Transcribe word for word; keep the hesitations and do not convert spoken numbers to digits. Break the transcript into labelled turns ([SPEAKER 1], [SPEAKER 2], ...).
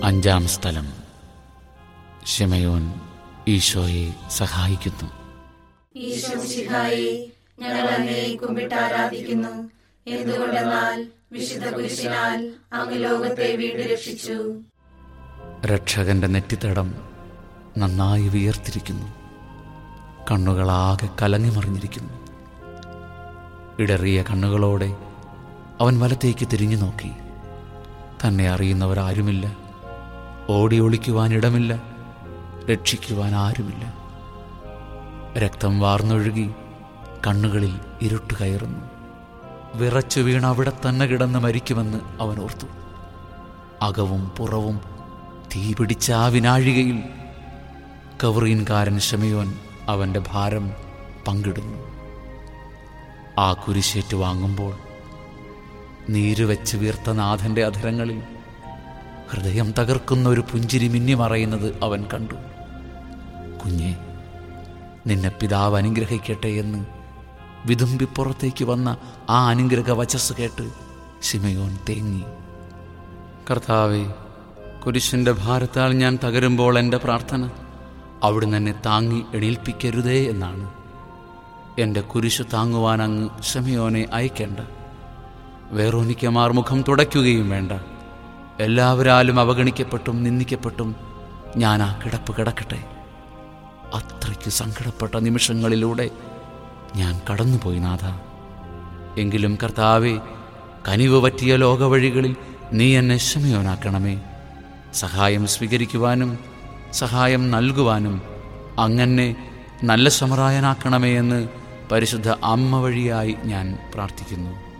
[SPEAKER 1] അഞ്ചാം സ്ഥലം. ശിമയോൻ ഈശോയെ സഹായിക്കുന്നു.
[SPEAKER 2] ഈശോ മിശിഹായേ, ഞങ്ങൾ അങ്ങയെ കുമ്പിട്ട് ആരാധിക്കുന്നു. എന്തുകൊണ്ടെന്നാൽ വിശുദ്ധ കുരിശിനാൽ അങ്ങ് ലോകത്തെ വീണ്ടും രക്ഷിച്ചു.
[SPEAKER 1] രക്ഷകന്റെ നെറ്റിത്തടം നന്നായി വിയർത്തിരിക്കുന്നു. കണ്ണുകളാകെ കലങ്ങിമറിഞ്ഞിരിക്കുന്നു. ഇടറിയ കണ്ണുകളോടെ അവൻ വലത്തേക്ക് തിരിഞ്ഞു നോക്കി. തന്നെ അറിയുന്നവരാരുമില്ല, ഓടി ഒളിക്കുവാനിടമില്ല, രക്ഷിക്കുവാൻ ആരുമില്ല. രക്തം വാർന്നൊഴുകി കണ്ണുകളിൽ ഇരുട്ട് കയറുന്നു. വിറച്ചു വീണ് അവിടെ തന്നെ കിടന്ന് മരിക്കുമെന്ന് അവൻ ഓർത്തു. അകവും പുറവും തീ പിടിച്ച ആ വിനാഴികയിൽ കവറീൻകാരൻ ശിമയോൻ അവൻ്റെ ഭാരം പങ്കിടുന്നു. ആ കുരിശേറ്റ് വാങ്ങുമ്പോൾ നീരുവെച്ച് വീർത്ത നാഥൻ്റെ അധരങ്ങളിൽ ഹൃദയം തകർക്കുന്ന ഒരു പുഞ്ചിരി മിന്നിമറയുന്നത് അവൻ കണ്ടു. കുഞ്ഞെ, നിന്നെ പിതാവ് അനുഗ്രഹിക്കട്ടെ എന്ന് വിതുമ്പിപ്പുറത്തേക്ക് വന്ന ആ അനുഗ്രഹ വചസ് കേട്ട് ശിമയോൻ തേങ്ങി. കർത്താവേ, കുരിശിൻ്റെ ഭാരത്താൽ ഞാൻ തകരുമ്പോൾ എൻ്റെ പ്രാർത്ഥന അവിടുന്ന് എന്നെ താങ്ങി എണീൽപ്പിക്കരുതേ എന്നാണ്. എൻ്റെ കുരിശ് താങ്ങുവാൻ അങ്ങ് ശിമയോനെ അയക്കേണ്ട. വേറോനിക്കമാർ മുഖം തുടയ്ക്കുകയും വേണ്ട. എല്ലാവരാലും അവഗണിക്കപ്പെട്ടും നിന്ദിക്കപ്പെട്ടും ഞാൻ ആ കിടപ്പ് കിടക്കട്ടെ. അത്രയ്ക്ക് സങ്കടപ്പെട്ട നിമിഷങ്ങളിലൂടെ ഞാൻ കടന്നുപോയി നാഥ. എങ്കിലും കർത്താവേ, കനിവ് പറ്റിയ ലോകവഴികളിൽ നീ എന്നെ ശിമയോനാക്കണമേ. സഹായം സ്വീകരിക്കുവാനും സഹായം നൽകുവാനും അങ്ങനെ നല്ല ശമറായനാക്കണമേ എന്ന് പരിശുദ്ധ അമ്മ വഴിയായി ഞാൻ പ്രാർത്ഥിക്കുന്നു.